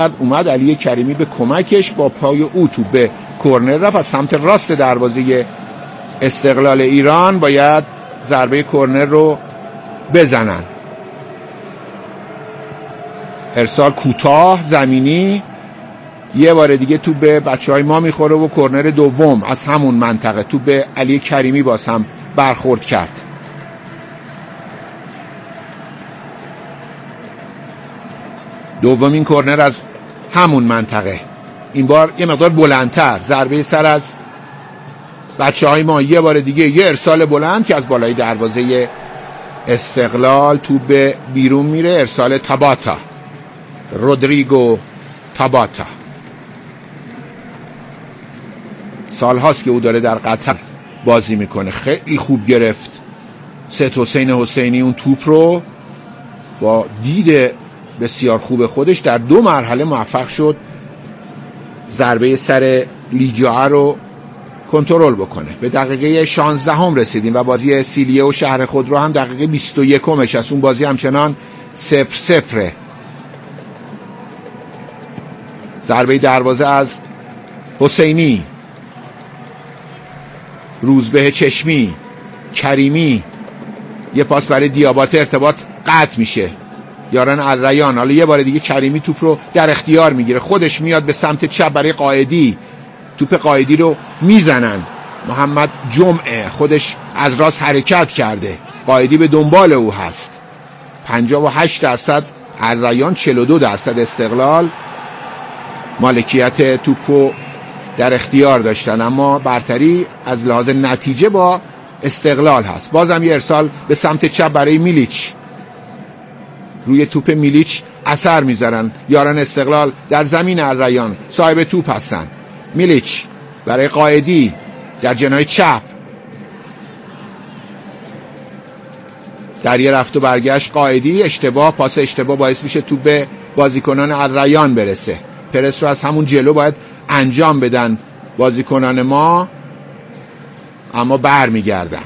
اومد علی کریمی به کمکش، با پای او توپ به کرنر رفت. از سمت راست دروازه استقلال ایران باید ضربه کرنر رو بزنن. ارسال کوتاه زمینی، یه بار دیگه توپ به بچهای ما میخوره و کرنر دوم از همون منطقه توپ به علی کریمی باز هم برخورد کرد. دومین کرنر از همون منطقه، این بار یه مقدار بلندتر، ضربه سر از بچهای ما. یه بار دیگه یه ارسال بلند که از بالای دروازه استقلال توپ به بیرون میره. ارسال تاباتا، رودریگو تاباتا. سال هاست که او داره در قطر بازی میکنه. خیلی خوب گرفت سید حسین حسینی اون توپ رو، با دید بسیار خوب خودش در 2 مرحله موفق شد ضربه سر لیجا رو کنترل بکنه. به دقیقه 16 هم رسیدیم و بازی سیلیه و شهر خودرو هم دقیقه 21 همش از اون بازی همچنان 0-0. ضربه دروازه از حسینی، روزبه چشمی، کریمی، یه پاس برای دیاباته، ارتباط قطع میشه. یاران الریان. حالا یه بار دیگه کریمی توپ رو در اختیار میگیره، خودش میاد به سمت چپ برای قائدی، توپ قائدی رو میزنن. محمد جمعه خودش از راست حرکت کرده، قائدی به دنبال او هست. 58% الریان، 42% استقلال مالکیت توپو در اختیار داشتن، اما برتری از لحاظ نتیجه با استقلال هست. بازم یه ارسال به سمت چپ برای میلیچ، روی توپ میلیچ اثر میذارن یاران استقلال در زمین الریان، صاحب توپ هستن. میلیچ برای قائدی در جناح چپ، در یه رفت و برگشت قائدی، اشتباه، پاس اشتباه باعث میشه توپ به بازیکنان الریان برسه. پرس رو از همون جلو باید انجام بدن بازیکنان ما، اما بر میگردن.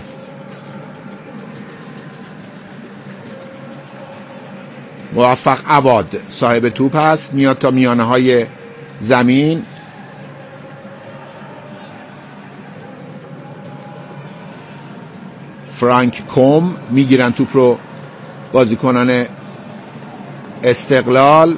موفق عواد صاحب توپ هست، میاد تا میانه های زمین. فرانک کوم میگیرن توپ رو بازیکنان استقلال.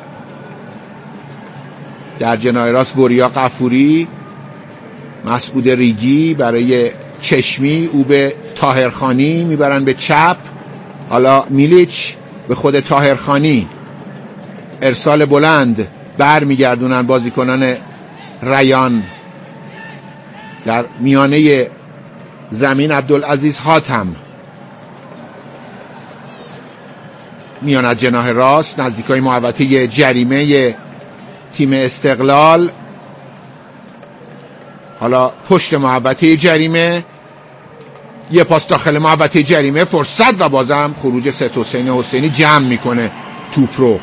در جناح راست وریا قفوری، مسعود ریگی برای چشمی، او به طاهرخانی میبرن به چپ. حالا میلیچ به خود طاهرخانی، ارسال بلند، بر میگردونن بازیکنان ریان. در میانه زمین عبدالعزیز حاتم میان از جناح راست نزدیکای محوطه جریمه تیم استقلال. حالا پشت محوطه جریمه، یه پاس داخل محوطه جریمه، فرصت و بازم خروج سید حسین حسینی جمع میکنه توپ رو.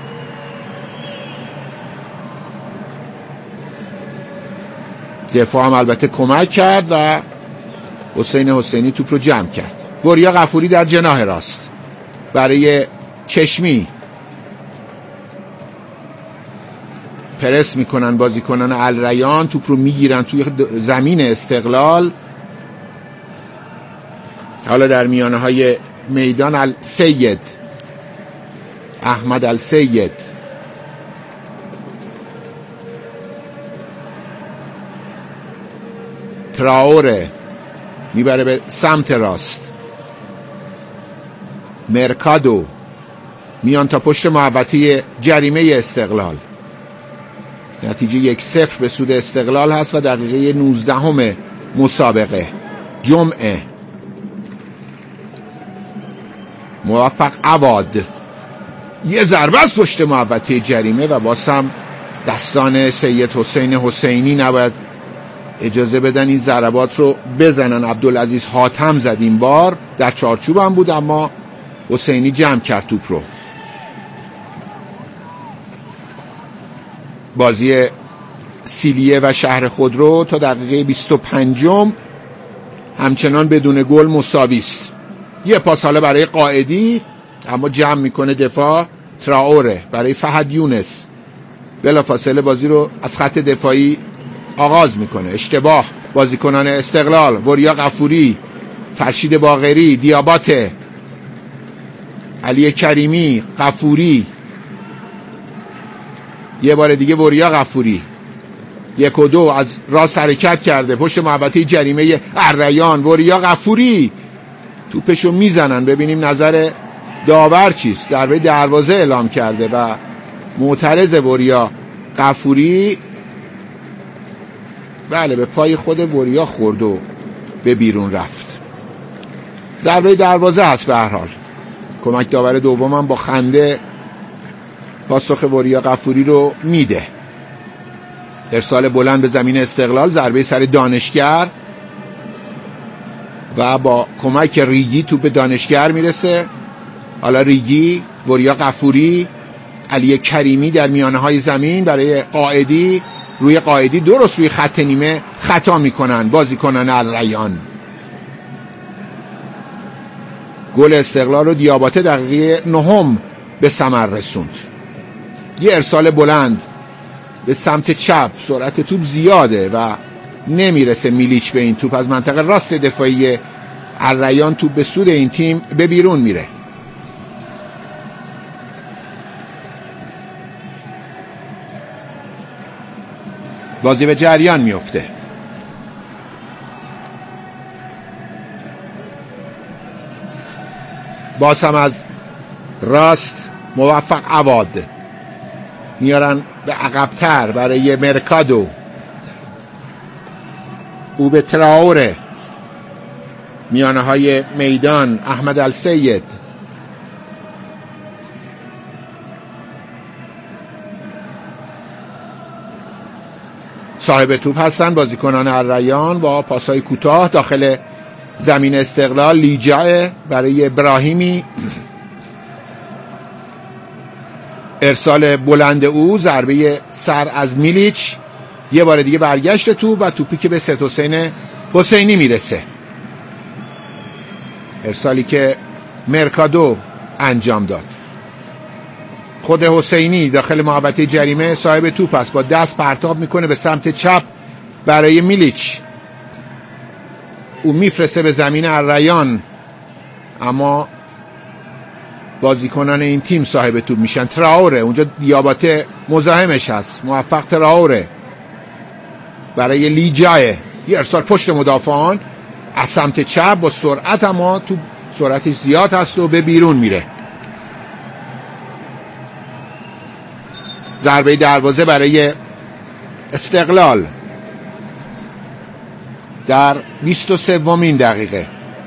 دفاع هم البته کمک کرد و حسین حسینی توپ رو جمع کرد. وریا قفوری در جناح راست برای چشمی، پرس میکنن بازیکنان الریان، توپ رو میگیرن توی زمین استقلال. حالا در میانه های میدان السید، احمد السید، تراوره میبره به سمت راست. مرکادو میان تا پشت محوطه جریمه استقلال. نتیجه 1-0 به سود استقلال هست و دقیقه 19 مسابقه. جمعه، موفق عواد، یه ضربه از پشت محوطه جریمه و باز هم دستان سید حسین حسینی نباید اجازه بدن این ضربات رو بزنن. عبدالعزیز حاتم زد این بار، در چارچوب هم بود اما حسینی جمع کرد توپ رو. بازی سیلیه و شهر خودرو تا دقیقه 25 همچنان بدون گل مساوی است. یه پاس حالا برای قائدی، اما جمع میکنه دفاع. تراوره برای فهد یونس، بلافاصله بازی رو از خط دفاعی آغاز میکنه. اشتباه بازیکنان استقلال، وریا غفوری، فرشید باقری، دیاباته، علی کریمی، غفوری، یه بار دیگه وریا غفوری، 1 و 2 از راست حرکت کرده پشت محوطه جریمه الریان. وریا غفوری توپشو میزنن. ببینیم نظر داور چیست. ضربه دروازه اعلام کرده و معترض وریا غفوری. بله، به پای خود وریا خورد و به بیرون رفت. ضربه دروازه هست. به هر حال کمک داور دومم با خنده پاسخ وریا غفوری رو میده. ارسال بلند به زمین استقلال، ضربه سر دانشگر و با کمک ریگی توپ به دانشگر میرسه. حالا ریگی، وریا غفوری، علی کریمی در میانه های زمین برای قائدی. روی قائدی درست روی خط نیمه خطا میکنن بازیکنان الریان. گل استقلال رو دیاباته دقیقه 9 به ثمر رسوند. یه ارسال بلند به سمت چپ، سرعت توپ زیاده و نمیرسه میلیچ به این توپ. از منطقه راست دفاعی الریان توپ به سود این تیم به بیرون میره. بازی به جریان میفته. باز هم از راست موفق عواد میارن به عقب‌تر برای مرکادو. او به تراوره، میانه های میدان احمد السید، صاحب توپ هستن بازیکنان الریان با پاسای کوتاه داخل زمین استقلال. لیجا برای ابراهیمی، ارسال بلند او، ضربه سر از میلیچ، یه بار دیگه برگشت توپ و توپی که به ست حسین حسینی میرسه. ارسالی که مرکادو انجام داد. خود حسینی داخل محوطه جریمه صاحب توپ است، با دست پرتاب میکنه به سمت چپ برای میلیچ. او میفرسته به زمین الریان، اما بازیکنان این تیم صاحب توپ میشن. تراوره، اونجا دیاباته مزاحمش هست. موفق تراوره برای لیجاه، یه ارسال پشت مدافعان از سمت چپ با سرعت، اما تو سرعتش زیاد هست و به بیرون میره. ضربه دروازه برای استقلال در 23مین دقیقه.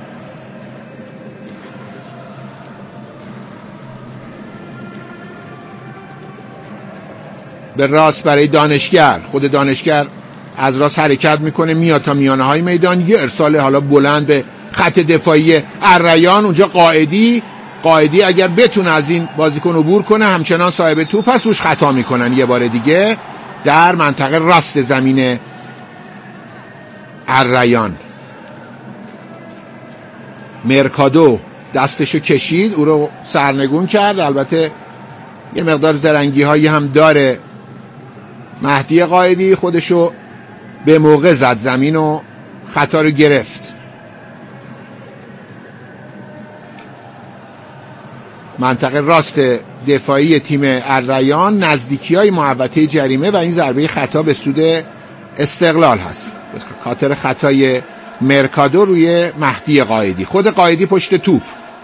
به راست برای دانشگر. خود دانشگر از راست حرکت میکنه میاد تا میانه های میدان. یه ارسال حالا بلند به خط دفاعی الریان. اونجا قائدی اگر بتونه از این بازیکن عبور کنه همچنان صاحب توپ هست، روش خطا میکنن یه بار دیگه در منطقه راست زمین الریان. مرکادو دستشو کشید، او رو سرنگون کرد. البته یه مقدار زرنگی هایی هم داره مهدی قائدی، خودشو به موقع زد زمین و خطا رو گرفت. منطقه راست دفاعی تیم الریان، نزدیکی های محوطه جریمه و این ضربه خطا به سود استقلال هست به خاطر خطای مرکادو روی مهدی قائدی. خود قائدی پشت توپ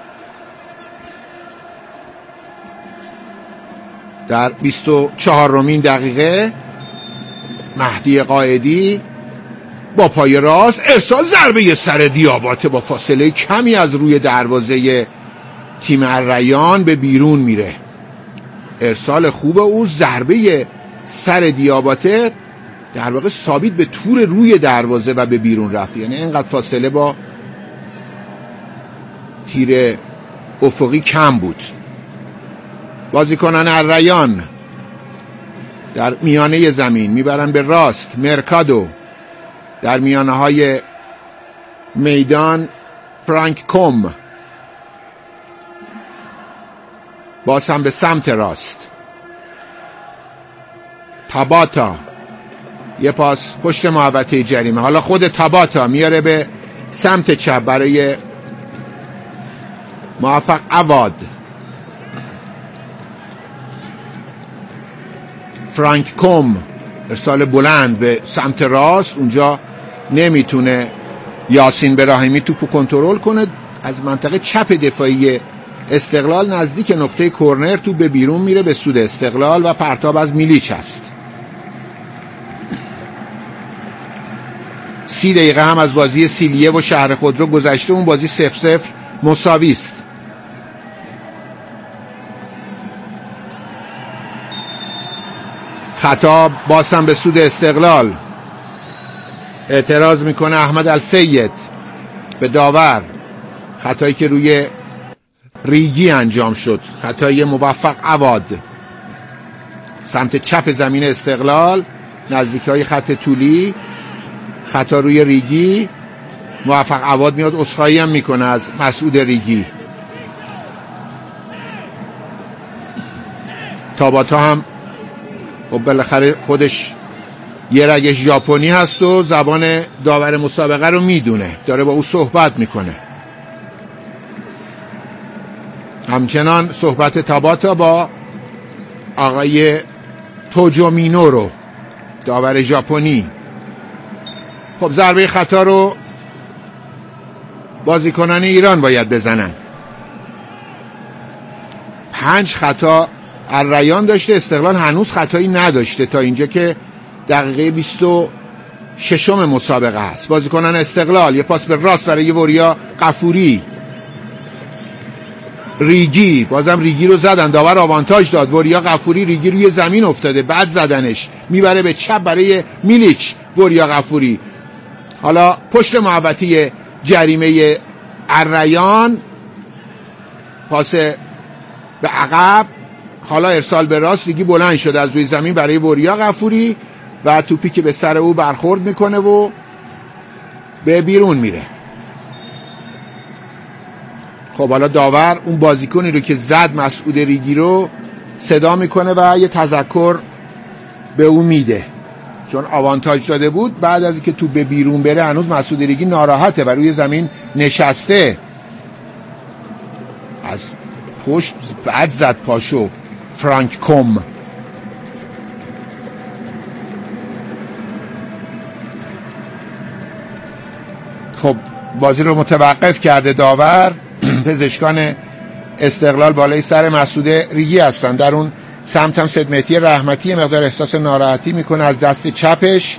در 24مین دقیقه. مهدی قائدی با پای راست ارسال، ضربه سر دیاباته با فاصله کمی از روی دروازه تیم الریان به بیرون میره. ارسال خوب او، ضربه سر دیاباته در واقع ثابت به تور روی دروازه و به بیرون رفت. یعنی اینقدر فاصله با تیر افقی کم بود. بازیکنان الریان در میانه زمین میبرن به راست. مرکادو در میانه های میدان. فرانک کوم باز هم به سمت راست. تاباتا یه پاس پشت محوطه جریمه. حالا خود تاباتا میاره به سمت چپ برای موفق عواد. فرانک کوم ارسال بلند به سمت راست، اونجا نمیتونه یاسین براهیمی توپو کنترل کنه. از منطقه چپ دفاعی استقلال نزدیک نقطه کرنر توپ به بیرون میره به سود استقلال و پرتاب از میلیچ است. 30 دقیقه هم از بازی سیلیه و شهر خودرو گذشته. اون بازی 0-0 مساوی است. خطا بازم به سود استقلال. اعتراض میکنه احمد السید به داور. خطایی که روی ریگی انجام شد، خطای موفق عواد سمت چپ زمین استقلال نزدیکی های خط طولی. خطا روی ریگی. موفق عواد میاد عذرخواهی هم میکنه از مسعود ریگی. تاباتا هم خب بالاخره خودش یه رگش ژاپنی هست و زبان داور مسابقه رو میدونه، داره با او صحبت میکنه. همچنان صحبت تاباتا با آقای توجومینورو داور ژاپنی. خب ضربه خطا رو بازیکنان ایران باید بزنن. 5 خطا الریان داشته، استقلال هنوز خطایی نداشته تا اینجا که دقیقه 26 مسابقه هست. بازیکنان استقلال یه پاس به راست برای وریا قفوری. ریگی، بازم ریگی رو زدن، داور آوانتاژ داد. وریا قفوری، ریگی روی زمین افتاده، بعد زدنش، میبره به چپ برای میلیچ. وریا قفوری حالا پشت محوطه جریمه الریان، پاس به عقب، حالا ارسال به راست. ریگی بلند شده از روی زمین برای وریا قفوری و توپی که به سر او برخورد میکنه و به بیرون میره. خب حالا داور اون بازیکنی رو که زد مسعود ریگی رو صدا میکنه و یه تذکر به او میده، چون آوانتاژ داده بود. بعد از اینکه توپ به بیرون بره هنوز مسعود ریگی ناراحته و روی زمین نشسته. از پشت بعد زد پاشو فرانک کوم. خب بازی رو متوقف کرده داور. پزشکان استقلال بالای سر مسعود ریگی هستن. در اون سمت هم سید مهدی رحمتی مقدار احساس ناراحتی میکنه از دست چپش.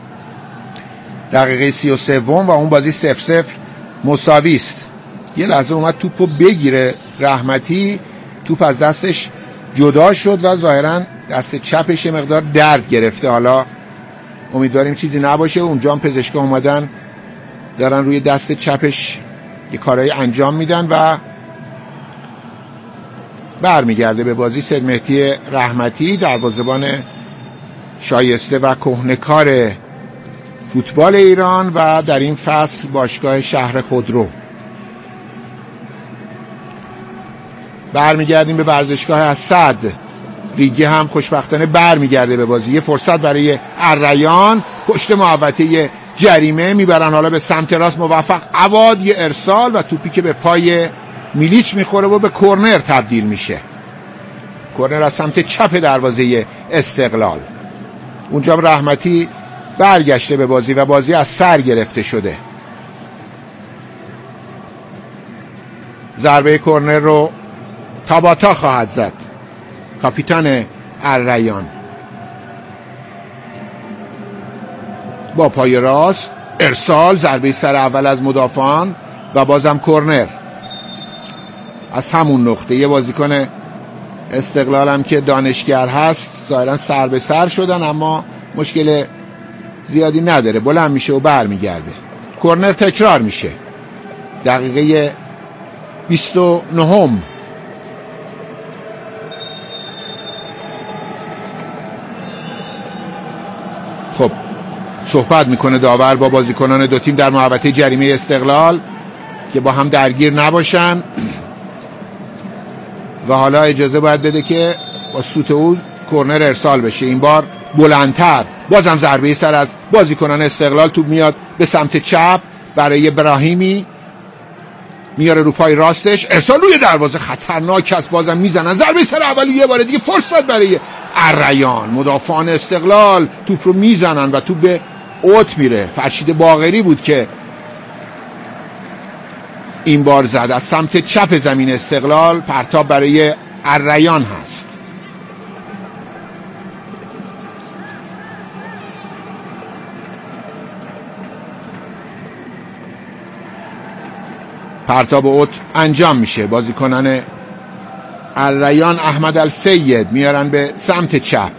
دقیقه 33 و اون بازی 0-0 مساوی است. یه لحظه اومد توپو بگیره رحمتی، توپ از دستش جدا شد و ظاهرا دست چپش مقدار درد گرفته. حالا امیدواریم چیزی نباشه. اونجا هم پزشکان اومدن دارن روی دست چپش یه کارایی انجام میدن و برمیگرده به بازی سید مهدی رحمتی، دروازه‌بان شایسته و کهنه‌کار فوتبال ایران و در این فصل باشگاه شهر خودرو. برمیگردیم به ورزشگاه اسد. ریگی هم خوشبختانه برمیگرده به بازی. یه فرصت برای الریان پشت محوطه جریمه، میبرن حالا به سمت راست. موفق عواد یه ارسال و توپی که به پای میلیچ میخوره و به کرنر تبدیل میشه. کرنر از سمت چپ دروازه استقلال. اونجا رحمتی برگشته به بازی و بازی از سر گرفته شده. ضربه کرنر رو تاباتا خواهد زد، کاپیتان الریان. با پای راست ارسال، ضربه سر اول از مدافعان و بازم کرنر از همون نقطه. یه بازیکن استقلال هم که دانشگر هست ظاهرا سر به سر شدن، اما مشکل زیادی نداره، بلند میشه و برمیگرده. کرنر تکرار میشه. دقیقه 29. خب صحبت میکنه داور با بازیکنان دو تیم در محوطه جریمه استقلال که با هم درگیر نباشن و حالا اجازه باید بده که با سوت او کرنر ارسال بشه، این بار بلندتر، بازم ضربه سر از بازیکنان استقلال. توپ میاد به سمت چپ برای ابراهیمی، میاره رو پای راستش، ارسال روی دروازه خطرناک است، بازم میزنن ضربه سر اولی. یه بار دیگه فرصت برای الریان، مدافعان استقلال توپ رو میزنن و توپ به اوت میره. فرشید باقری بود که این بار زد از سمت چپ زمین استقلال. پرتاب برای الریان هست. پرتاب اوت انجام میشه. بازیکنان الریان احمد السید میارن به سمت چپ.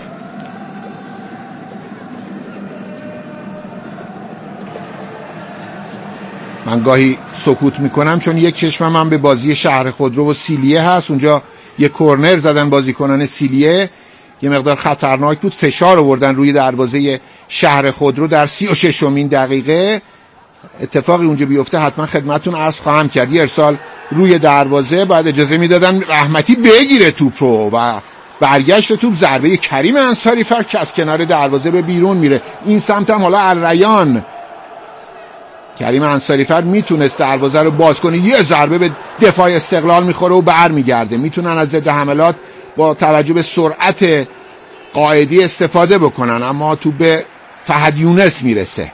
من گاهی سکوت میکنم چون یک چشمم هم به بازی شهر خودرو و سیلیه هست. اونجا یک کرنر زدن بازیکنان سیلیه، یه مقدار خطرناک بود، فشار آوردن روی دروازه شهر خودرو در 36مین دقیقه. اتفاقی اونجا بیفته حتما خدمتتون عرض خواهم کرد. یه ارسال روی دروازه، بعد اجازه میدادن رحمتی بگیره توپ رو و برگشت توپ ضربه کریم انصاری فر که از کنار دروازه به بیرون میره. این سمت هم حالا الریان، کریم انصاری فر میتونست دروازه رو باز کنه، یه ضربه به دفاع استقلال میخوره و برمیگرده. میتونن از ضد حملات با توجه به سرعت قائدی استفاده بکنن، اما توپ به فهد یونس میرسه.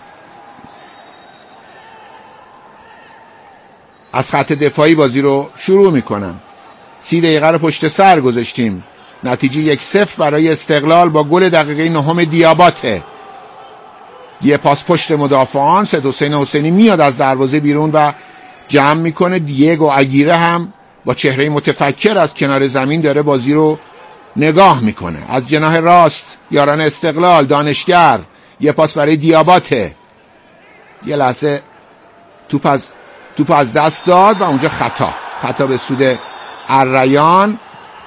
از خط دفاعی بازی رو شروع میکنن. 30 دقیقه رو پشت سر گذاشتیم. نتیجه 1-0 برای استقلال با گل دقیقه 9 دیاباته. یه پاس پشت مدافعان، سید حسین حسینی میاد از دروازه بیرون و جمع میکنه. دیگو اگیره هم با چهره متفکر از کنار زمین داره بازی رو نگاه میکنه. از جناح راست یاران استقلال، دانشگر، یه پاس برای دیاباته. یه لحظه توپ از دست داد و اونجا خطا به سود الریان.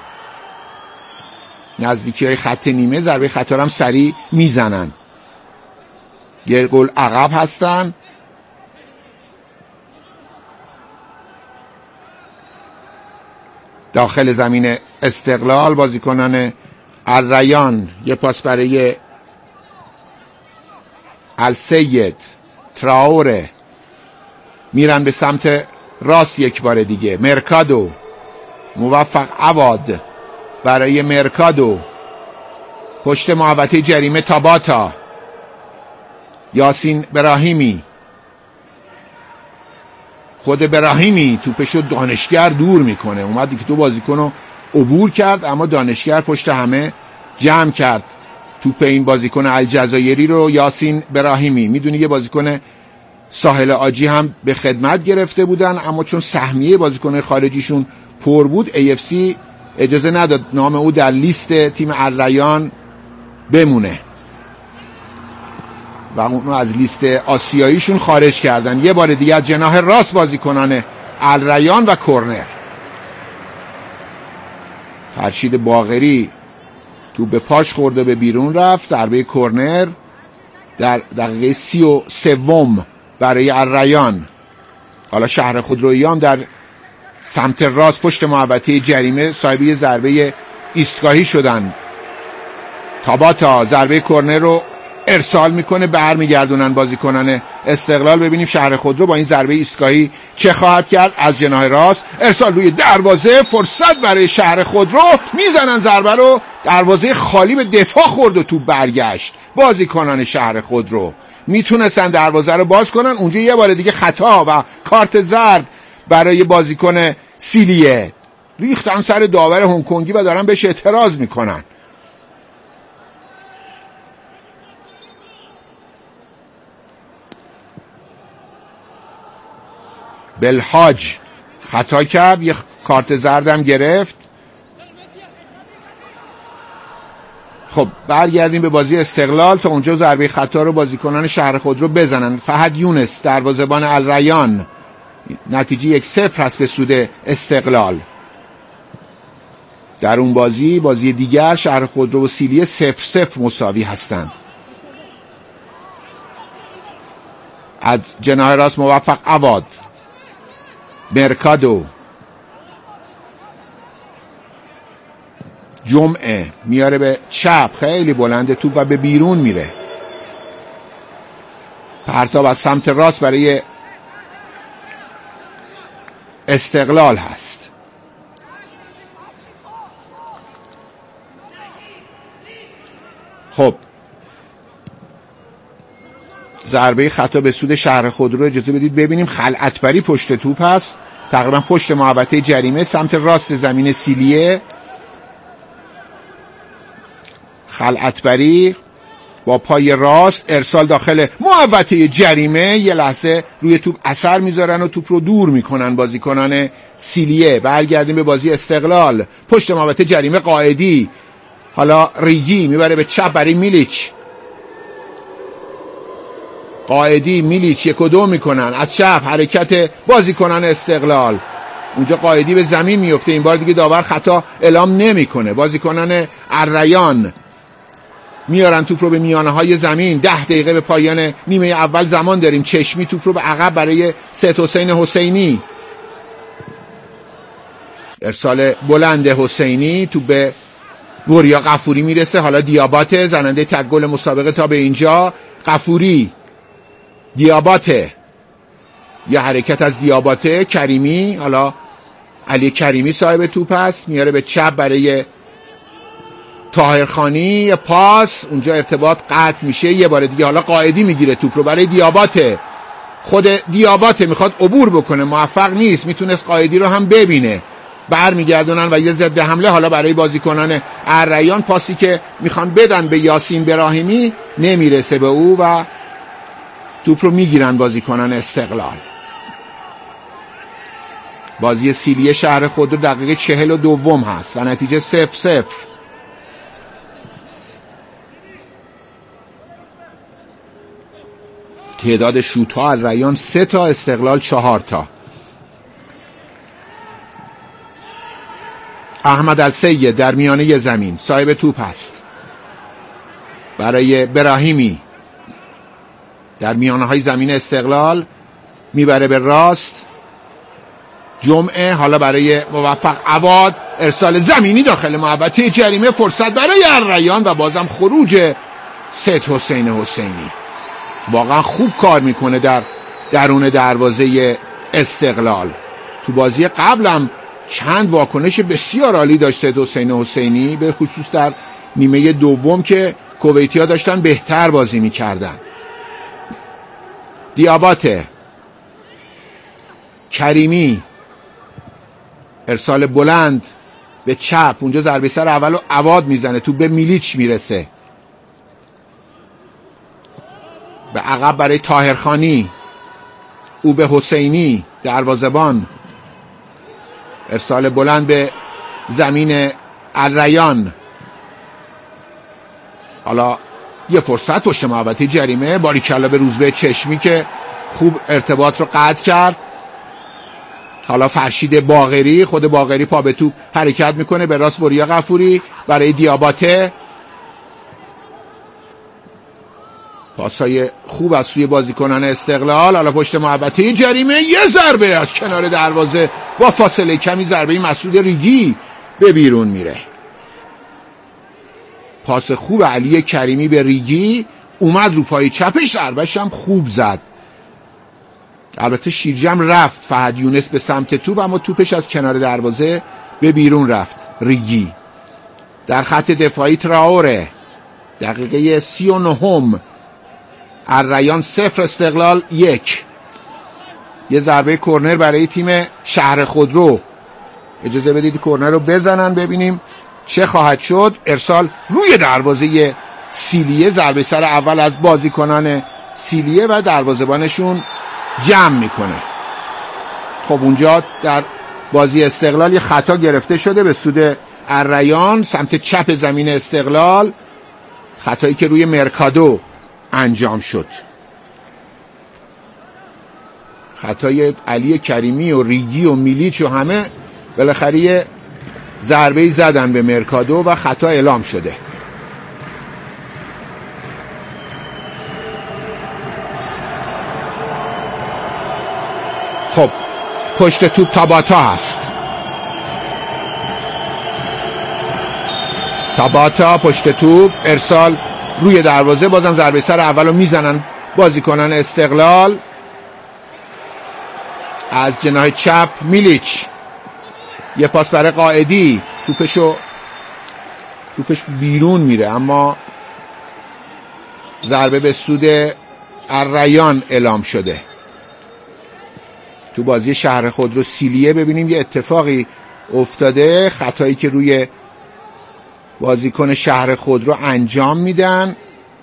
نزدیکی های خط نیمه ضربه خطا رو هم سریع میزنن. یه گل عقب هستن. داخل زمین استقلال بازیکنان الریان، یه پاس برای السید، تراوره، میرن به سمت راست یک بار دیگه. مرکادو، موفق عواد برای مرکادو، پشت محوطه جریمه تاباتا، یاسین براهیمی، خود براهیمی توپشو دانشگر دور میکنه. اومد که تو بازیکن رو عبور کرد، اما دانشگر پشت همه جمع کرد توپ این بازیکن الجزایری رو. یاسین براهیمی، میدونی یه بازیکن ساحل آجی هم به خدمت گرفته بودن، اما چون سهمیه بازیکن خارجیشون پر بود AFC اجازه نداد نام او در لیست تیم الریان بمونه و اونو از لیست آسیاییشون خارج کردن. یه بار دیگه از جناح راست بازیکنان الریان و کرنر. فرشید باقری تو به پاش خورده به بیرون رفت. ضربه کرنر در دقیقه 33 برای الریان. حالا شهر خودرویی هم در سمت راست پشت محوطه جریمه صاحب یه ضربه ایستگاهی شدن. تاباتا ضربه کرنر رو ارسال میکنه، برمیگردونن بازیکنان استقلال. ببینیم شهر خودرو با این ضربه ایستگاهی چه خواهد کرد. از جناح راست ارسال روی دروازه، فرصت برای شهر خودرو، میزنن ضربه رو، دروازه خالی به دفاع خورد و توپ برگشت. بازیکنان شهر خودرو میتونستن دروازه رو باز کنن. اونجا یه بار دیگه خطا و کارت زرد برای بازیکن سیلیه. ریختن سر داور هنگ کنگی و دارن بهش اعتراض میکنن. بلحاج خطا کرد، یه کارت زردم گرفت. خب برگردیم به بازی استقلال تا اونجا ضربه خطا رو بازیکنان شهر خودرو بزنن. فهد یونس دروازه‌بان الریان. نتیجه 1-0 هست به سود استقلال. در اون بازی دیگر شهر خودرو و سیلیه 0-0 مساوی هستند. از جناح راست موفق عواد، مرکادو، جمعه میاره به چپ، خیلی بلنده توپ و به بیرون میره. پرتاب از سمت راست برای استقلال هست. خب ضربه خطا به سود شهر خودرو. اجازه بدید ببینیم. خلعتبری پشت توپ هست، تقریبا پشت محوطه جریمه، سمت راست زمین سیلیه. خلعتبری با پای راست ارسال داخل محوطه جریمه، یه لحظه روی توپ اثر میذارن و توپ رو دور میکنن بازیکنان سیلیه. برگردیم به بازی استقلال. پشت محوطه جریمه قائدی، حالا ریگی میبره به چپ برای میلیچ. قائدی میلیچ 1 و 2 میکنن از چپ، حرکت بازیکنان استقلال. اونجا قائدی به زمین میفته، این بار دیگه داور خطا اعلام نمیکنه. بازیکنان الریان میارن توپ رو به میانه های زمین. 10 دقیقه به پایان نیمه اول زمان داریم. چشمی توپ رو به عقب برای سید حسین حسینی. ارسال بلند حسینی، توپ به وریا غفوری میرسه. حالا دیاباته زننده تک گل مسابقه تا به اینجا. غفوری، دیاباته، یه حرکت از دیاباته. کریمی، حالا علی کریمی صاحب توپ است، میاره به چپ برای طاهرخانی. پاس اونجا ارتباط قطع میشه. یه بار دیگه حالا قائدی میگیره توپ رو برای دیاباته. خود دیاباته میخواد عبور بکنه، موفق نیست. میتونست قائدی رو هم ببینه. برمیگردونن و یه ضد حمله حالا برای بازیکنان الریان. پاسی که میخوان بدن به یاسین براهیمی نمیرسه به او و توپ رو میگیرن بازیکنان استقلال. بازی سیلیه شهر خودرو دقیقه 42 هست و نتیجه 0-0. تعداد شوت‌ها الریان 3 تا، استقلال 4 تا. احمد السید در میانه زمین صاحب توپ است برای براهیمی. در میانه های زمین استقلال میبره به راست. جمعه حالا برای موفق عواد، ارسال زمینی داخل محوطه جریمه. فرصت برای الریان و بازم خروج سید حسین حسینی. واقعا خوب کار میکنه در درون دروازه استقلال. تو بازی قبلم چند واکنش بسیار عالی داشت سید حسین حسینی، به خصوص در نیمه دوم که کویتی‌ها داشتن بهتر بازی میکردن. دیاباته، کریمی، ارسال بلند به چپ. اونجا ضربه سر اولو عواد میزنه، تو به میلیچ میرسه. به عقب برای طاهرخانی، او به حسینی دروازه‌بان. ارسال بلند به زمین الریان. حالا یه فرصت پشت محوطه جریمه. باریکلا به روزبه چشمی که خوب ارتباط رو قطع کرد. حالا فرشید باقری، خود باقری پا به توپ حرکت میکنه به راست. وریا غفوری برای دیاباته. پاسای خوب از سوی بازیکنان استقلال. حالا پشت محوطه جریمه یه ضربه از کنار دروازه با فاصله کمی، ضربه مسعود ریگی به بیرون میره. پاس خوب علی کریمی به ریگی، اومد رو پای چپش، ضربه‌ش هم خوب زد. البته شیرجم رفت فهد یونس به سمت توپ، اما توپش از کنار دروازه به بیرون رفت. ریگی در خط دفاعی تراوره. دقیقه 39 الریان 0 استقلال 1. یه ضربه کرنر برای تیم شهر خودرو. اجازه بدید کرنر رو بزنن ببینیم چه خواهد شد. ارسال روی دروازه سیلیه، ضربه سر اول از بازیکنان سیلیه و دروازه‌بانشون جمع میکنه. خب اونجا در بازی استقلال یه خطا گرفته شده به سود الریان سمت چپ زمین استقلال، خطایی که روی مرکادو انجام شد. خطای علی کریمی و ریگی و میلیچ و همه بالاخره ضربه‌ای زدن به مرکادو و خطا اعلام شده. خب پشت توپ تاباتا هست. تاباتا پشت توپ، ارسال روی دروازه، بازم ضربه سر اولو میزنن بازیکنان استقلال. از جناح چپ میلیچ، یه پاس برای قائدی، توپش بیرون میره اما ضربه به سود الریان اعلام شده. تو بازی شهر خودرو سیلیه ببینیم یه اتفاقی افتاده، خطایی که روی بازیکن شهر خودرو انجام میدن.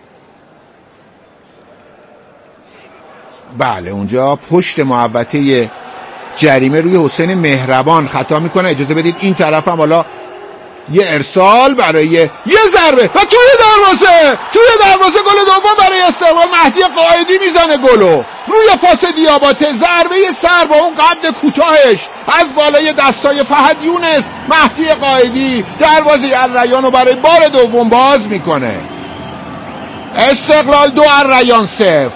بله اونجا پشت محوطه جریمه روی حسین مهربان خطا میکنه. اجازه بدید این طرف هم حالا یه ارسال برای یه ضربه و توی دروازه گل دوم برای استقلال. مهدی قائدی میزنه گلو روی پاس دیاباته، ضربه سر با اون قد کوتاهش از بالای دستای فهد یونس. مهدی قائدی دروازه الریان رو برای بار دوم باز میکنه. استقلال 2 الریان 0.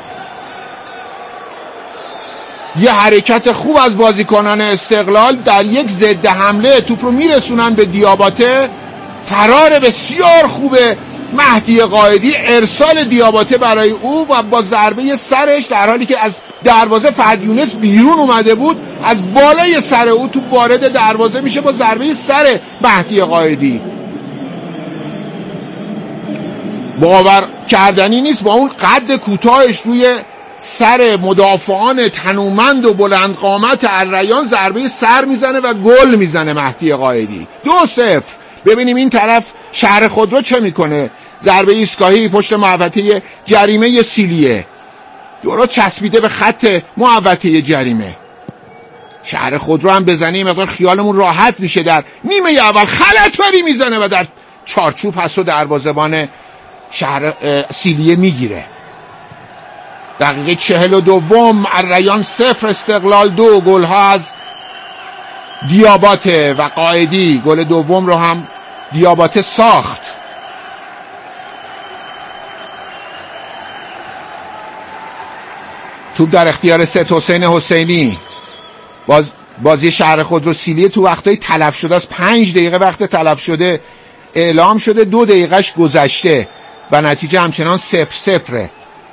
یه حرکت خوب از بازیکنان استقلال در یک ضد حمله توپ رو میرسونن به دیاباته. فرار بسیار خوبه مهدی قائدی، ارسال دیاباته برای او و با ضربه سرش در حالی که از دروازه فهد یونس بیرون اومده بود، از بالای سر او توپ وارد دروازه میشه با ضربه سر مهدی قائدی. باور کردنی نیست با اون قد کوتاهش روی سر مدافعان تنومند و بلند قامت الریان ضربه سر میزنه و گل میزنه مهدی قائدی. 2-0. ببینیم این طرف شهر خودرو چه میکنه. ضربه ایستگاهی پشت محوطه جریمه سیلیه، درست چسبیده به خط محوطه جریمه. شهر خودرو هم بزنه مقدار خیالمون راحت میشه. در نیمه اول خلطبری میزنه و در چارچوب هست و دروازه‌بان شهر سیلیه میگیره. دقیقه 42 الریان 0 استقلال 2. گل‌ها از دیاباته و قائدی. گل دوم رو هم دیاباته ساخت. توپ در اختیار ست حسین حسینی. بازی شهر خودرو سیلیه تو وقتای تلف شده است. 5 دقیقه وقت تلف شده اعلام شده، 2 دقیقهش گذشته و نتیجه همچنان 0-0.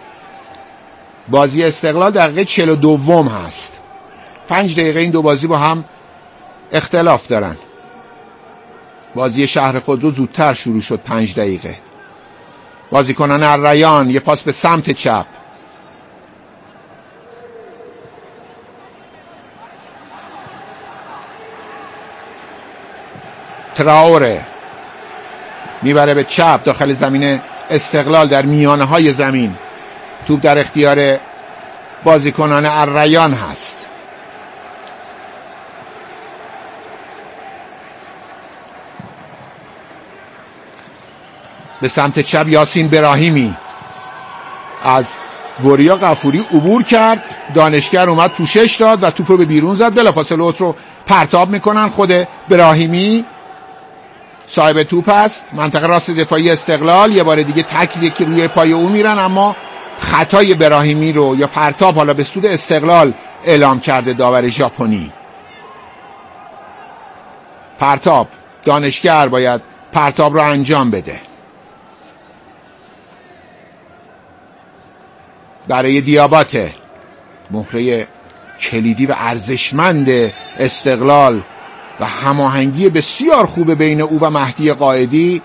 بازی استقلال دقیقه 42 هست. 5 دقیقه این دو بازی با هم اختلاف دارن. بازی شهر خودرو زودتر شروع شد، 5 دقیقه. بازیکنان الریان یه پاس به سمت چپ. تراوره میبره به چپ داخل زمین استقلال در میانه های زمین. توپ در اختیار بازیکنان الریان هست. به سمت چپ یاسین براهیمی از وریا غفوری عبور کرد. دانشگر اومد پوشش داد و توپ رو به بیرون زد. بلافاصله اوت رو پرتاب میکنن. خود براهیمی صاحب توپ است. منطقه راست دفاعی استقلال یه بار دیگه تکیه که روی پای او میرن، اما خطای براهیمی رو یا پرتاب حالا به سود استقلال اعلام کرده داور ژاپنی. پرتاب، دانشگر باید پرتاب رو انجام بده. برای دیاباته، مهره کلیدی و ارزشمند استقلال و هماهنگی بسیار خوب بین او و مهدی قائدی.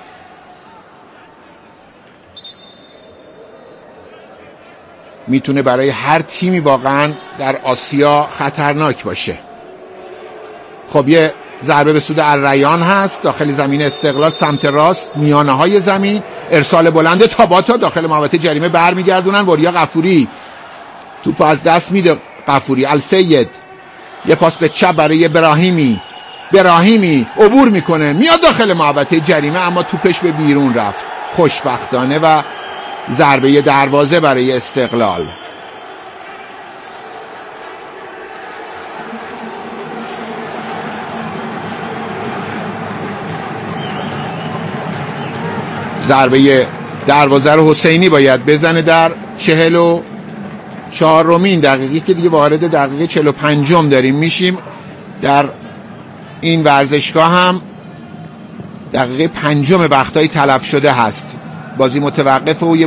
میتونه برای هر تیمی واقعا در آسیا خطرناک باشه. خب یه ضربه به سود الریان هست داخل زمین استقلال سمت راست میانه های زمین. ارسال بلند تاباتا داخل محوطه جریمه برمیگردونن. وریا غفوری توپ از دست میده. غفوری السید یه پاس به چپ برای براهیمی عبور میکنه میاد داخل محوطه جریمه اما توپش به بیرون رفت خوشبختانه و ضربه دروازه برای استقلال. ضربه دروازه رو حسینی باید بزنه در 44مین دقیقه که دیگه وارد دقیقه 45 داریم میشیم. در این ورزشگاه هم دقیقه 5 وقتای تلف شده هست. بازی متوقفه و